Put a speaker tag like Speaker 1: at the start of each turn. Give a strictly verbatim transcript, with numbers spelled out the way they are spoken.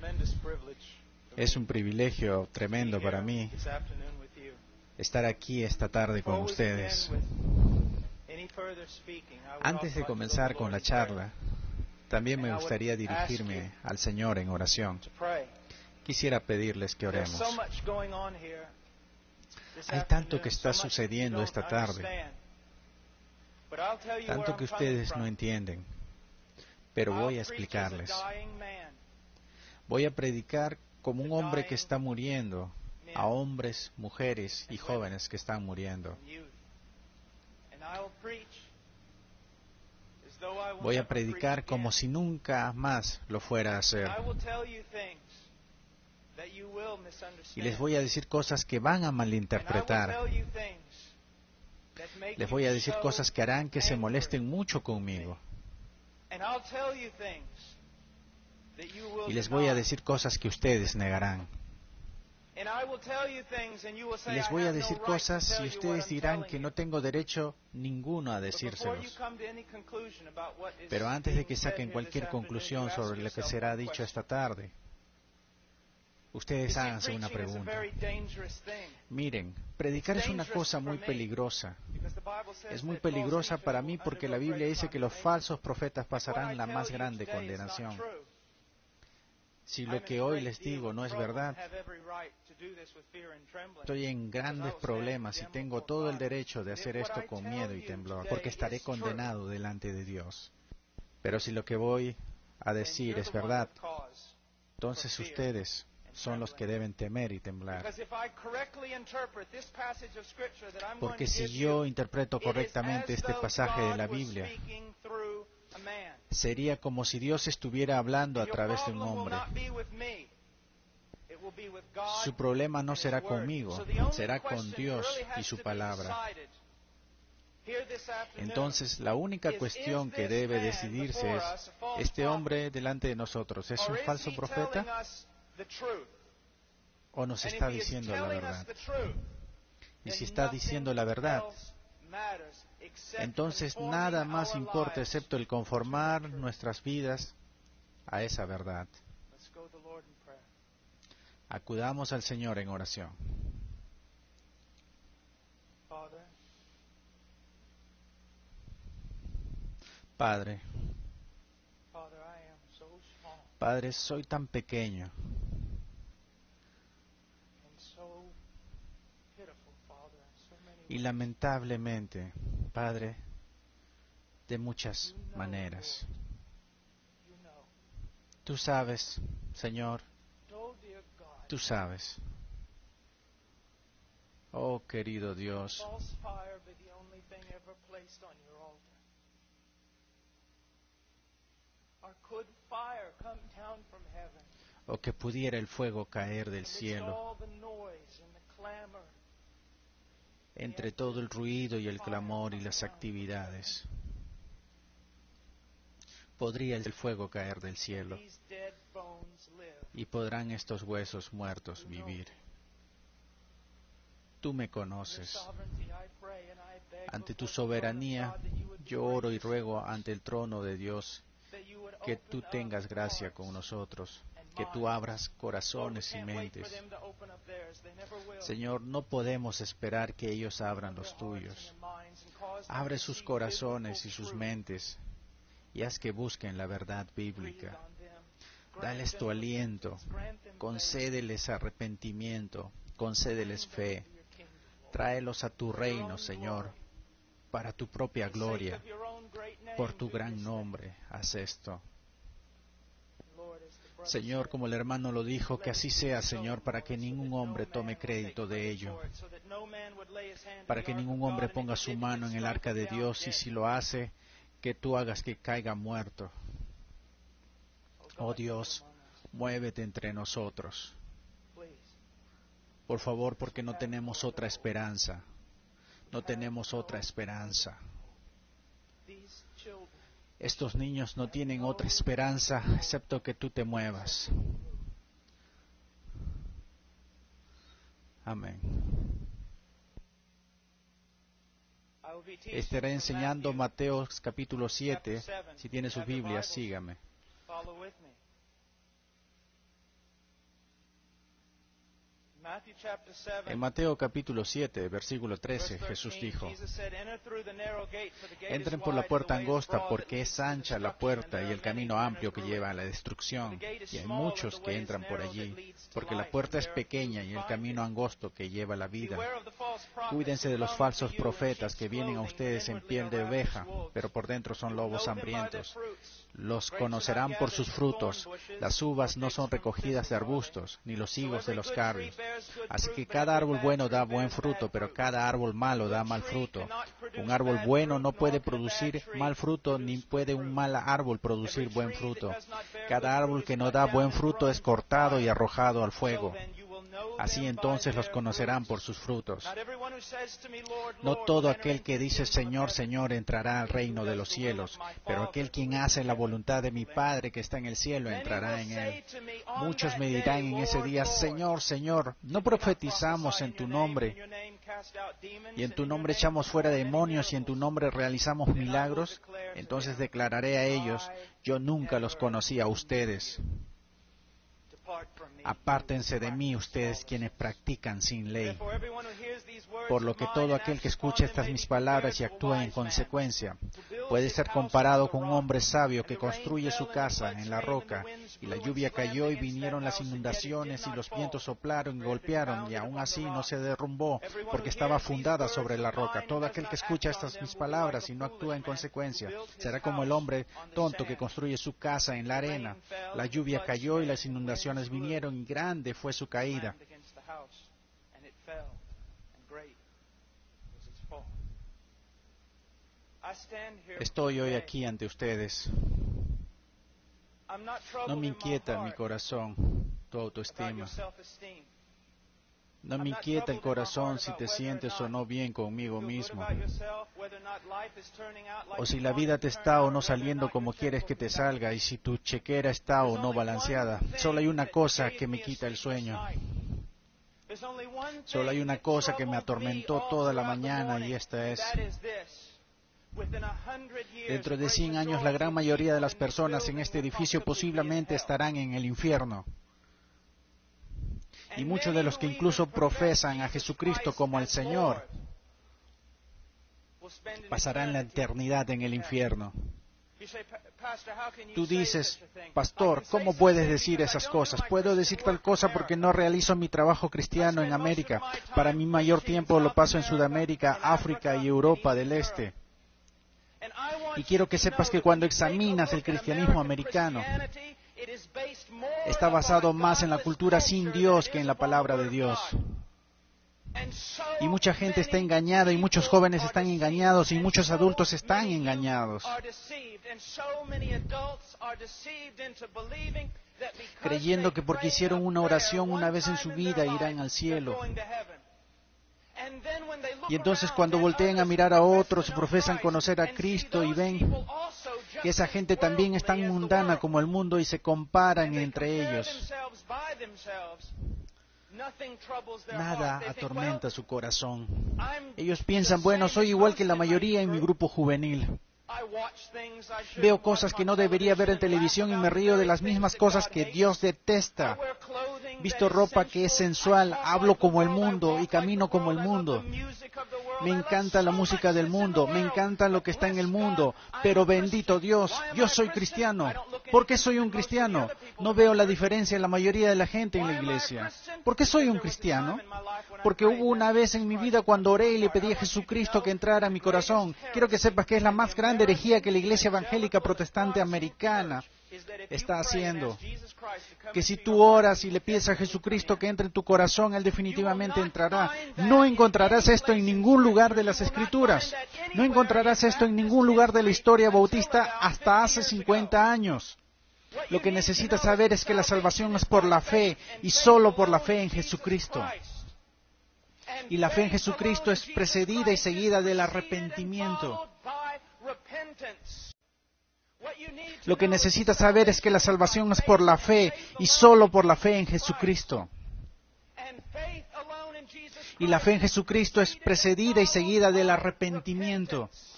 Speaker 1: Es un privilegio tremendo para mí estar aquí esta tarde con ustedes. Antes de comenzar con la charla, también me gustaría dirigirme al Señor en oración. Quisiera pedirles que oremos. Hay tanto que está sucediendo esta tarde, tanto que ustedes no entienden, pero voy a explicarles. Voy a predicar como un hombre que está muriendo, a hombres, mujeres y jóvenes que están muriendo. Voy a predicar como si nunca más lo fuera a hacer. Y les voy a decir cosas que van a malinterpretar. Les voy a decir cosas que harán que se molesten mucho conmigo. Y les voy a decir cosas que ustedes negarán. Y les voy a decir cosas y ustedes dirán que no tengo derecho ninguno a decírselos. Pero antes de que saquen cualquier conclusión sobre lo que será dicho esta tarde, ustedes háganse una pregunta. Miren, predicar es una cosa muy peligrosa. Es muy peligrosa para mí porque la Biblia dice que los falsos profetas pasarán la más grande condenación. Si lo que hoy les digo no es verdad, estoy en grandes problemas y tengo todo el derecho de hacer esto con miedo y temblor, porque estaré condenado delante de Dios. Pero si lo que voy a decir es verdad, entonces ustedes son los que deben temer y temblar. Porque si yo interpreto correctamente este pasaje de la Biblia, sería como si Dios estuviera hablando a través de un hombre. Su problema no será conmigo, será con Dios y su palabra. Entonces, la única cuestión que debe decidirse es, ¿este hombre delante de nosotros es un falso profeta o nos está diciendo la verdad? Y si está diciendo la verdad, entonces nada más importa excepto el conformar nuestras vidas a esa verdad. Acudamos al Señor en oración. Padre, Padre, soy tan pequeño y lamentablemente, Padre, de muchas maneras. Tú sabes, Señor, tú sabes. Oh, querido Dios, o que pudiera el fuego caer del cielo entre todo el ruido y el clamor y las actividades. Podría el fuego caer del cielo y podrán estos huesos muertos vivir. Tú me conoces. Ante tu soberanía, yo oro y ruego ante el trono de Dios que tú tengas gracia con nosotros, que tú abras corazones y mentes. Señor, no podemos esperar que ellos abran los tuyos. Abre sus corazones y sus mentes y haz que busquen la verdad bíblica. Dales tu aliento, concédeles arrepentimiento, concédeles fe. Tráelos a tu reino, Señor, para tu propia gloria, por tu gran nombre, haz esto. Señor, como el hermano lo dijo, que así sea, Señor, para que ningún hombre tome crédito de ello, para que ningún hombre ponga su mano en el arca de Dios y si lo hace, que tú hagas que caiga muerto. Oh Dios, muévete entre nosotros. Por favor, porque no tenemos otra esperanza. No tenemos otra esperanza. Estos niños no tienen otra esperanza excepto que tú te muevas. Amén. Estaré enseñando Mateo capítulo siete. Si tiene su Biblia, sígame. En Mateo capítulo siete, versículo trece, Jesús dijo: entren por la puerta angosta, porque es ancha la puerta y el camino amplio que lleva a la destrucción, y hay muchos que entran por allí, porque la puerta es pequeña y el camino angosto que lleva a la vida. Cuídense de los falsos profetas que vienen a ustedes en piel de oveja, pero por dentro son lobos hambrientos. Los conocerán por sus frutos. Las uvas no son recogidas de arbustos, ni los higos de los carrios. Así que cada árbol bueno da buen fruto, pero cada árbol malo da mal fruto. Un árbol bueno no puede producir mal fruto, ni puede un mal árbol producir buen fruto. Cada árbol que no da buen fruto es cortado y arrojado al fuego. Así entonces los conocerán por sus frutos. No todo aquel que dice Señor, Señor entrará al reino de los cielos, pero aquel quien hace la voluntad de mi Padre que está en el cielo entrará en él. Muchos me dirán en ese día: Señor, Señor, ¿no profetizamos en tu nombre? Y en tu nombre echamos fuera demonios y en tu nombre realizamos milagros. Entonces declararé a ellos: yo nunca los conocí a ustedes. Apártense de mí, ustedes quienes practican sin ley. Por lo que todo aquel que escuche estas mis palabras y actúa en consecuencia puede ser comparado con un hombre sabio que construye su casa en la roca, y la lluvia cayó y vinieron las inundaciones y los vientos soplaron y golpearon, y aún así no se derrumbó porque estaba fundada sobre la roca. Todo aquel que escucha estas mis palabras y no actúa en consecuencia será como el hombre tonto que construye su casa en la arena. La lluvia cayó y las inundaciones vinieron, y grande fue su caída. Estoy hoy aquí ante ustedes. No me inquieta mi corazón tu autoestima. No me inquieta el corazón si te sientes o no bien conmigo mismo, o si la vida te está o no saliendo como quieres que te salga, y si tu chequera está o no balanceada. Solo hay una cosa que me quita el sueño. Solo hay una cosa que me atormentó toda la mañana, y esta es: dentro de cien años la gran mayoría de las personas en este edificio posiblemente estarán en el infierno. Y muchos de los que incluso profesan a Jesucristo como el Señor pasarán la eternidad en el infierno. Tú dices: pastor, ¿cómo puedes decir esas cosas? Puedo decir tal cosa porque no realizo mi trabajo cristiano en América. Para mi mayor tiempo lo paso en Sudamérica, África y Europa del Este. Y quiero que sepas que cuando examinas el cristianismo americano, está basado más en la cultura sin Dios que en la palabra de Dios. Y mucha gente está engañada, y muchos jóvenes están engañados, y muchos adultos están engañados, creyendo que porque hicieron una oración una vez en su vida irán al cielo. Y entonces cuando voltean a mirar a otros y profesan conocer a Cristo y ven que esa gente también es tan mundana como el mundo y se comparan entre ellos, nada atormenta su corazón. Ellos piensan: bueno, soy igual que la mayoría en mi grupo juvenil. Veo cosas que no debería ver en televisión y me río de las mismas cosas que Dios detesta. Visto ropa que es sensual, hablo como el mundo y camino como el mundo. Me encanta la música del mundo, me encanta lo que está en el mundo, pero bendito Dios, yo soy cristiano. ¿Por qué soy un cristiano? No veo la diferencia en la mayoría de la gente en la iglesia. ¿Por qué soy un cristiano? Porque hubo una vez en mi vida cuando oré y le pedí a Jesucristo que entrara a mi corazón. Quiero que sepas que es la más grande herejía que la iglesia evangélica protestante americana está haciendo. Que si tú oras y le pides a Jesucristo que entre en tu corazón, Él definitivamente entrará. No encontrarás esto en ningún lugar de las Escrituras. No encontrarás esto en ningún lugar de la historia bautista hasta hace cincuenta años. Lo que necesitas saber es que la salvación es por la fe y solo por la fe en Jesucristo. Y la fe en Jesucristo es precedida y seguida del arrepentimiento. Lo que necesitas saber es que la salvación es por la fe y solo por la fe en Jesucristo. Y la fe en Jesucristo es precedida y seguida del arrepentimiento.